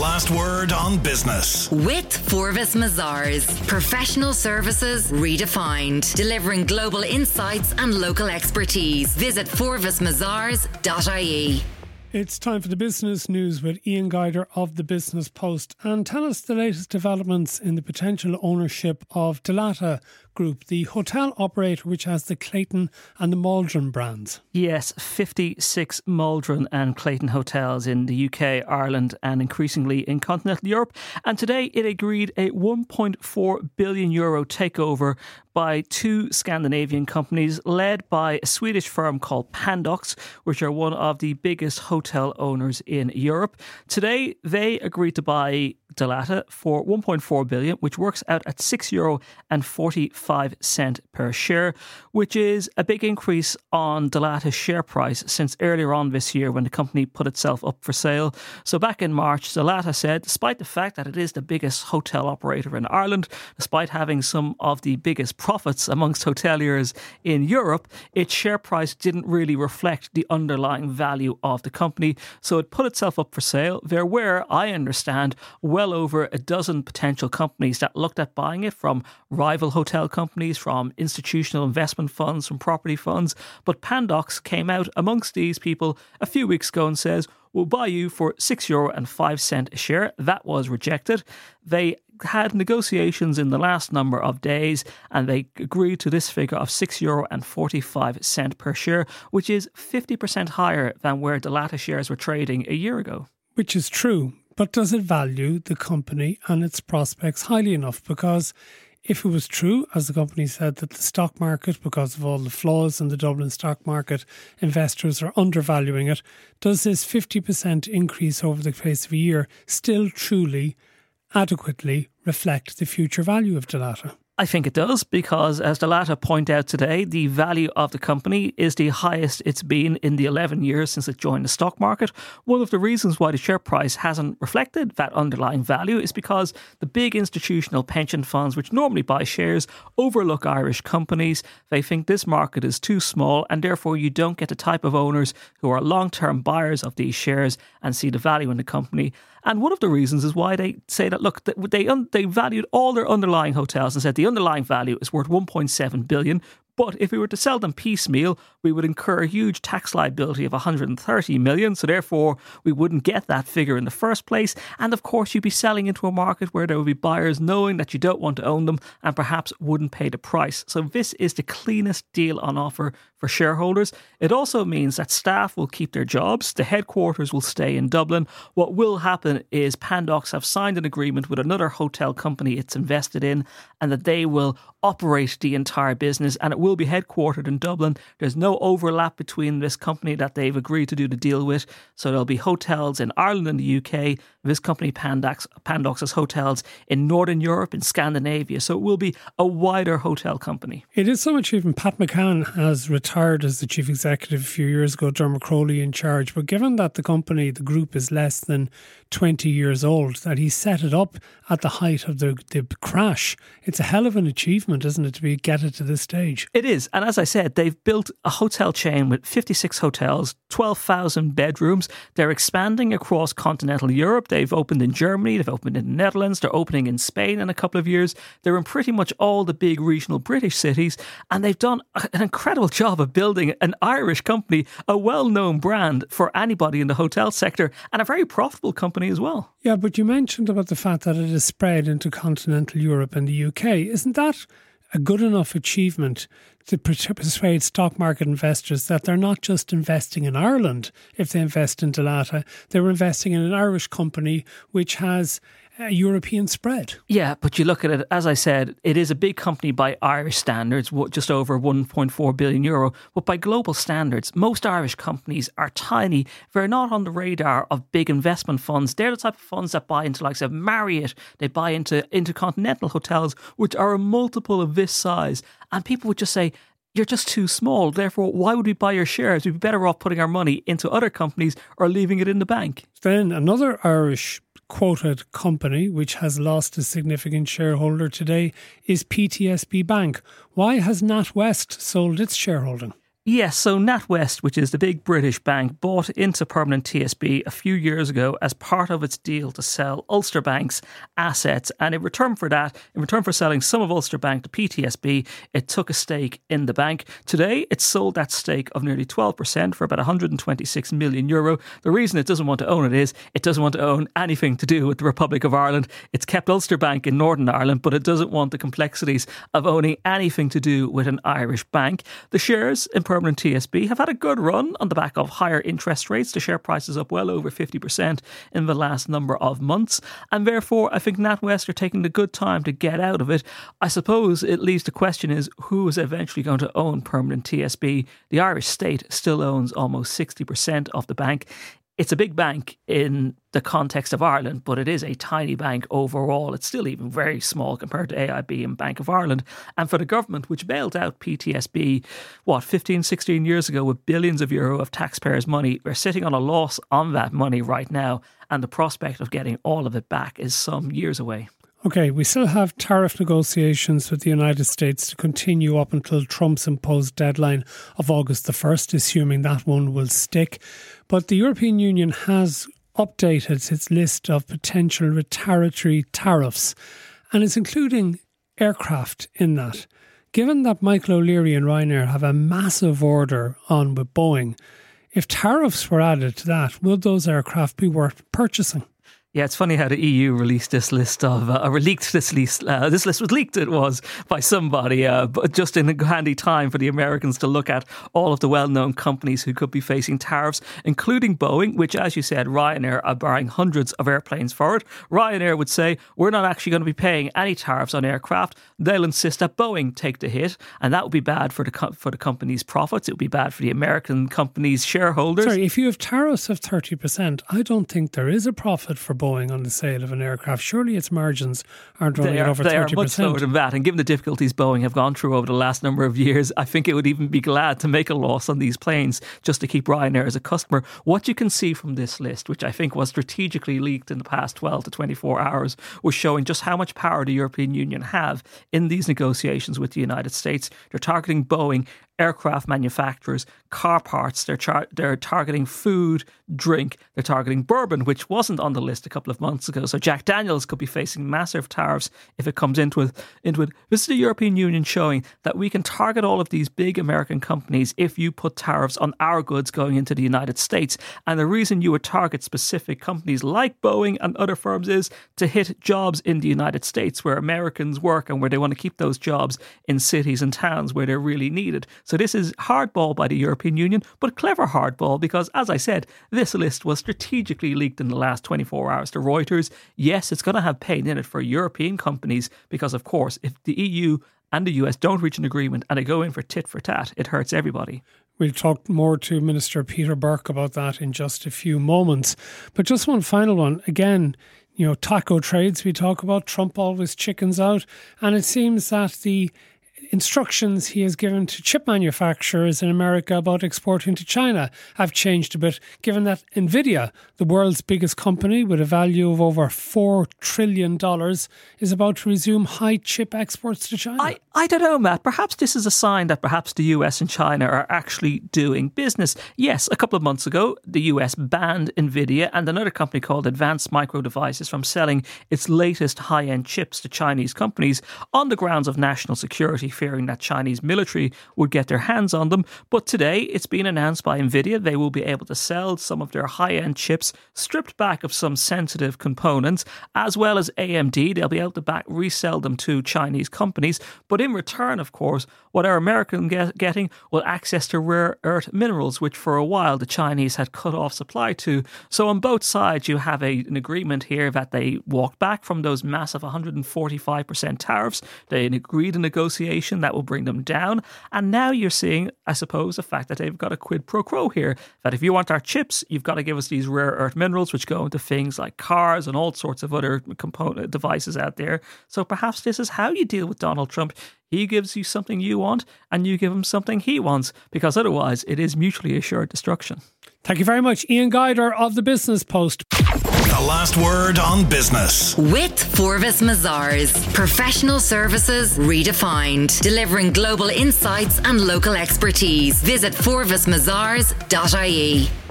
last word on business. With Forvis Mazars. Professional services redefined. Delivering global insights and local expertise. Visit forvismazars.ie. It's time for the business news with Ian Guider of the Business Post. And tell us the latest developments in the potential ownership of Dalata Group, the hotel operator which has the Clayton and the Maldron brands. Yes, 56 Maldron and Clayton hotels in the UK, Ireland and increasingly in continental Europe. And today it agreed a €1.4 billion takeover by two Scandinavian companies led by a Swedish firm called Pandox, which are one of the biggest hotel owners in Europe. Today they agreed to buy Dalata for €1.4 billion, which works out at €6.45 per share, which is a big increase on Dalata's share price since earlier on this year when the company put itself up for sale. So back in March, Dalata said, despite the fact that it is the biggest hotel operator in Ireland, despite having some of the biggest profits amongst hoteliers in Europe, its share price didn't really reflect the underlying value of the company. So it put itself up for sale. There were, I understand, well over a dozen potential companies that looked at buying it, from rival hotel companies, from institutional investment funds, from property funds. But Pandox came out amongst these people a few weeks ago and says, we'll buy you for €6.05 a share. That was rejected. They had negotiations in the last number of days and they agreed to this figure of €6.45 per share, which is 50% higher than where Dalata shares were trading a year ago. Which is true. But does it value the company and its prospects highly enough? Because if it was true, as the company said, that the stock market, because of all the flaws in the Dublin stock market, investors are undervaluing it, does this 50% increase over the space of a year still truly, adequately reflect the future value of Dalata? I think it does, because as Dalata point out today, the value of the company is the highest it's been in the 11 years since it joined the stock market. One of the reasons why the share price hasn't reflected that underlying value is because the big institutional pension funds, which normally buy shares, overlook Irish companies. They think this market is too small and therefore you don't get the type of owners who are long-term buyers of these shares and see the value in the company. And one of the reasons is why they say that, look, they valued all their underlying hotels and said the underlying value is worth $1.7 billion. But if we were to sell them piecemeal, we would incur a huge tax liability of $130 million. So therefore, we wouldn't get that figure in the first place. And of course, you'd be selling into a market where there would be buyers knowing that you don't want to own them and perhaps wouldn't pay the price. So this is the cleanest deal on offer for shareholders. It also means that staff will keep their jobs. The headquarters will stay in Dublin. What will happen is Pandox have signed an agreement with another hotel company it's invested in, and that they will operate the entire business, and it will be headquartered in Dublin. There's no overlap between this company that they've agreed to do the deal with. So there'll be hotels in Ireland and the UK. This company, Pandox, has hotels in Northern Europe, in Scandinavia. So it will be a wider hotel company. It is so much even Pat McCann has retired as the chief executive a few years ago, Dermot Crowley in charge. But given that the company, the group, is less than 20 years old, that he set it up at the height of the crash, it's a hell of an achievement, isn't it, to get it to this stage? It is. And as I said, they've built a hotel chain with 56 hotels, 12,000 bedrooms. They're expanding across continental Europe. They've opened in Germany. They've opened in the Netherlands. They're opening in Spain in a couple of years. They're in pretty much all the big regional British cities. And they've done an incredible job of building an Irish company, a well-known brand for anybody in the hotel sector, and a very profitable company as well. Yeah, but you mentioned about the fact that it is spread into continental Europe and the UK. Isn't that a good enough achievement to persuade stock market investors that they're not just investing in Ireland if they invest in Dalata, they're investing in an Irish company which has a European spread? Yeah, but you look at it, as I said, it is a big company by Irish standards, just over €1.4 billion. But by global standards, most Irish companies are tiny. They're not on the radar of big investment funds. They're the type of funds that buy into, like, say, Marriott. They buy into intercontinental hotels, which are a multiple of this size. And people would just say, you're just too small. Therefore, why would we buy your shares? We'd be better off putting our money into other companies or leaving it in the bank. Then another Irish quoted company which has lost a significant shareholder today is PTSB Bank. Why has NatWest sold its shareholding? Yes, so NatWest, which is the big British bank, bought into Permanent TSB a few years ago as part of its deal to sell Ulster Bank's assets. And in return for selling some of Ulster Bank to PTSB, it took a stake in the bank. Today, it sold that stake of nearly 12% for about €126 million. The reason it doesn't want to own it is it doesn't want to own anything to do with the Republic of Ireland. It's kept Ulster Bank in Northern Ireland, but it doesn't want the complexities of owning anything to do with an Irish bank. The shares in Permanent TSB have had a good run on the back of higher interest rates. The share price is up well over 50% in the last number of months, and therefore I think NatWest are taking the good time to get out of it. I suppose it leaves the question is who is eventually going to own Permanent TSB. The Irish state still owns almost 60% of the bank. It's a big bank in the context of Ireland, but it is a tiny bank overall. It's still even very small compared to AIB and Bank of Ireland. And for the government, which bailed out PTSB, 15, 16 years ago with billions of euro of taxpayers' money, we're sitting on a loss on that money right now. And the prospect of getting all of it back is some years away. Okay, we still have tariff negotiations with the United States to continue up until Trump's imposed deadline of August the 1st, assuming that one will stick. But the European Union has updated its list of potential retaliatory tariffs, and it's including aircraft in that. Given that Michael O'Leary and Ryanair have a massive order on with Boeing, if tariffs were added to that, would those aircraft be worth purchasing? Yeah, it's funny how the EU released this list of, leaked this list. This list was leaked, it was, by somebody, but just in a handy time for the Americans to look at all of the well-known companies who could be facing tariffs, including Boeing, which, as you said, Ryanair are buying hundreds of airplanes for it. Ryanair would say, we're not actually going to be paying any tariffs on aircraft. They'll insist that Boeing take the hit, and that would be bad for the company's profits. It would be bad for the American company's shareholders. Sorry, if you have tariffs of 30%, I don't think there is a profit for Boeing on the sale of an aircraft. Surely its margins aren't running at over 30%. They are much lower than that. And given the difficulties Boeing have gone through over the last number of years, I think it would even be glad to make a loss on these planes just to keep Ryanair as a customer. What you can see from this list, which I think was strategically leaked in the past 12 to 24 hours, was showing just how much power the European Union have in these negotiations with the United States. They're targeting Boeing, aircraft manufacturers, car parts. They're targeting food, drink. They're targeting bourbon, which wasn't on the list a couple of months ago. So Jack Daniels could be facing massive tariffs if it comes into it. This is the European Union showing that we can target all of these big American companies if you put tariffs on our goods going into the United States. And the reason you would target specific companies like Boeing and other firms is to hit jobs in the United States where Americans work and where they want to keep those jobs in cities and towns where they're really needed. So this is hardball by the European Union, but clever hardball because, as I said, this list was strategically leaked in the last 24 hours to Reuters. Yes, it's going to have pain in it for European companies because, of course, if the EU and the US don't reach an agreement and they go in for tit for tat, it hurts everybody. We'll talk more to Minister Peter Burke about that in just a few moments. But just one final one. Again, taco trades we talk about. Trump always chickens out. And it seems that the instructions he has given to chip manufacturers in America about exporting to China have changed a bit, given that Nvidia, the world's biggest company with a value of over $4 trillion, is about to resume high chip exports to China. I don't know, Matt. Perhaps this is a sign that perhaps the US and China are actually doing business. Yes, a couple of months ago, the US banned Nvidia and another company called Advanced Micro Devices from selling its latest high-end chips to Chinese companies on the grounds of national security, fearing that Chinese military would get their hands on them. But today, it's been announced by Nvidia they will be able to sell some of their high-end chips stripped back of some sensitive components, as well as AMD. They'll be able to resell them to Chinese companies. But in return, of course, what our Americans getting will access to rare earth minerals, which for a while the Chinese had cut off supply to. So on both sides, you have an agreement here that they walked back from those massive 145% tariffs. They agreed a negotiation that will bring them down. And now you're seeing, I suppose, the fact that they've got a quid pro quo here, that if you want our chips, you've got to give us these rare earth minerals, which go into things like cars and all sorts of other component devices out there. So perhaps this is how you deal with Donald Trump. He gives you something you want and you give him something he wants, because otherwise it is mutually assured destruction. Thank you very much, Ian Guider of The Business Post. the last word on business. With Forvis Mazars. Professional services redefined. Delivering global insights and local expertise. Visit forvismazars.ie.